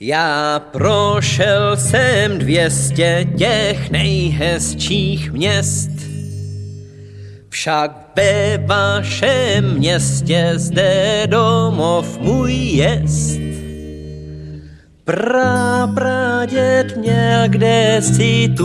Já prošel jsem 200 těch nejhezčích měst, však ve vašem městě zde domov můj jest. Praděd měl kdesi tu